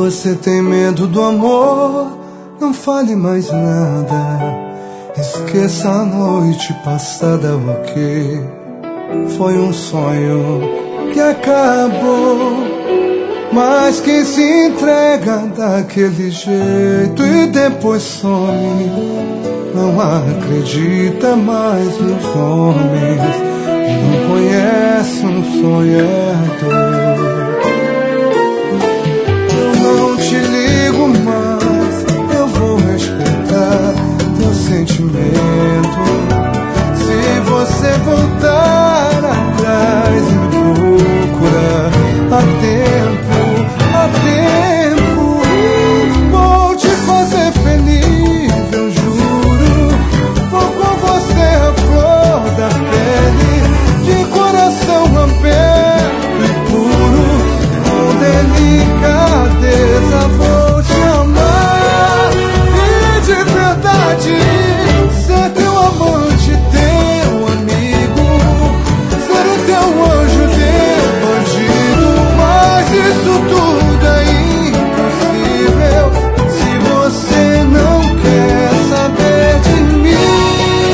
você tem medo do amor, não fale mais nada. Esqueça a noite passada, ok? Foi um sonho que acabou. Mas quem se entrega daquele jeito e depois some, não acredita mais nos homens, não conhece um sonhador. Eu não te ligo mais, eu vou respeitar teu sentimento. Se você voltar atrás e me procurar, há tempo, há tempo. Vou te fazer feliz, eu juro. Vou com você a flor da pele, de coração aberto e puro. Com delicadeza vou te amar e de verdade ser teu amante, teu amigo, ser o teu anjo, teu bandido. Mas isso tudo é impossível se você não quer saber de mim.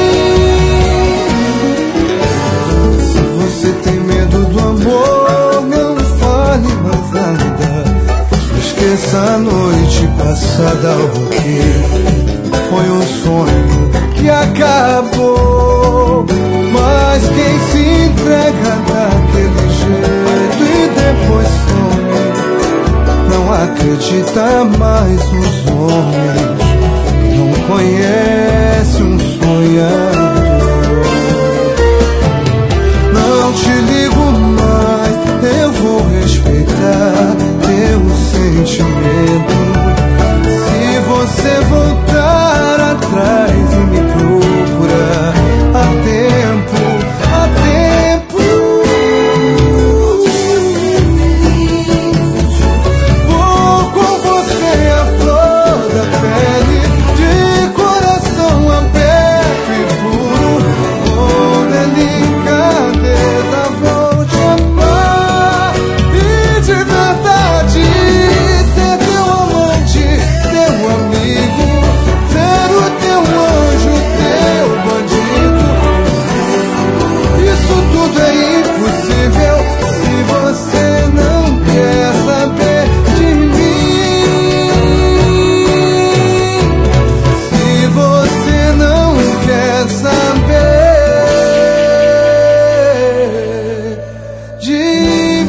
Se você tem medo do amor, não fale mais nada. Esqueça a noite passada, ok? Foi um sonho que acabou. Mas quem se entrega daquele jeito e depois some, não acredita mais nos homens, não conhece um sonhador. Não te ligo mais, eu vou respeitar teu sentimento. Se você voltar atrás e me procurar, há tempo, há tempo. Vou com você a flor da pele, de coração aberto e puro. Com delicadeza vou te amar e de verdade ser teu amante, teu amigo, ser o teu anjo, teu bandido. Isso tudo é impossível se você não quer saber de mim. Se você não quer saber de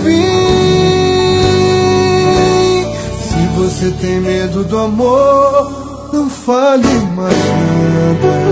mim. Se você tem medo do amor, não fale mais nada.